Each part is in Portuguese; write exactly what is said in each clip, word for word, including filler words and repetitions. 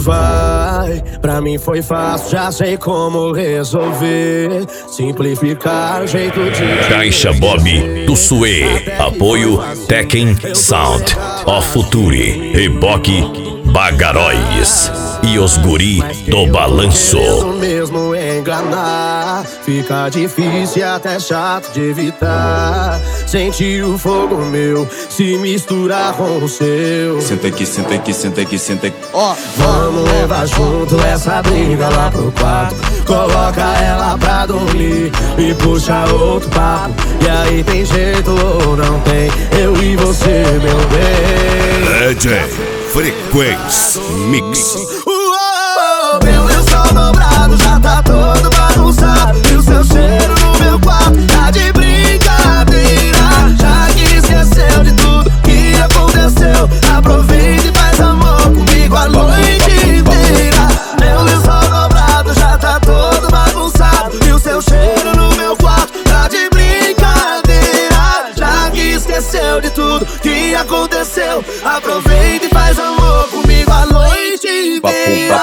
vai. Pra mim foi fácil, já sei como resolver. Simplificar o jeito de... Caixa Bob do Suê. Apoio Tekken Sound, O Futuri, Reboque Bagaróis e os guri do balanço. Mesmo, mesmo enganar, fica difícil e até chato de evitar. Sentir o fogo meu se misturar com o seu. Senta aqui, senta aqui, senta aqui, senta aqui. Ó, oh, vamos levar junto essa briga lá pro quarto. Coloca ela pra dormir e puxa outro papo. E aí tem jeito ou não tem? Eu e você, meu bem. D J Frequência Mix. Uou, meu lençol dobrado já tá todo bagunçado. E o seu cheiro no meu quarto tá de brincadeira. Já que esqueceu de tudo que aconteceu, aproveita e faz amor comigo a noite inteira. Meu lençol dobrado já tá todo bagunçado. E o seu cheiro no meu quarto tá de brincadeira. Já que esqueceu de tudo que aconteceu, aproveita e faz amor comigo a noite inteira.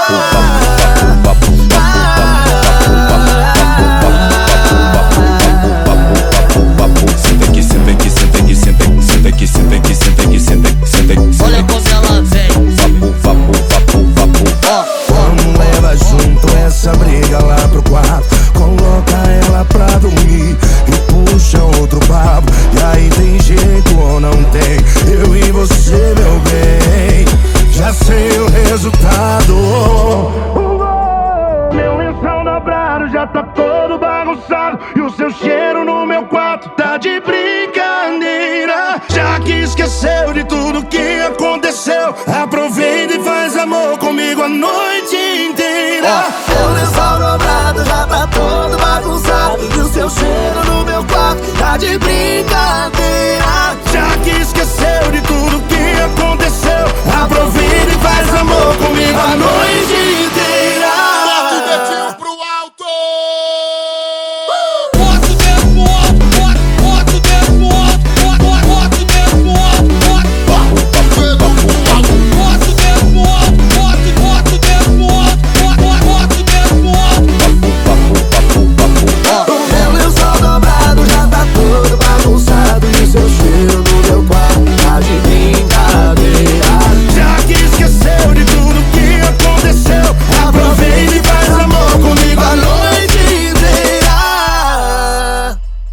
Senta aqui, senta aqui, senta aqui, senta aqui, senta aqui, senta aqui, senta aqui, senta aqui, senta aqui. Olha como ela vem. Vapo, vapo, vapo, vapo. Ó, vamos levar junto essa briga lá pro quarto. Coloca ela pra dormir e puxa outro papo. E aí tem jeito ou não tem? Eu e você, meu bem, já sei o resultado. Meu lençol dobrado já tá todo bagunçado. E o seu cheiro no meu quarto tá de brincadeira. Já que esqueceu de tudo que aconteceu, aproveita e faz amor comigo a noite inteira. Meu lençol dobrado já tá todo bagunçado. E o seu cheiro no meu quarto tá de brincadeira. Já que esqueceu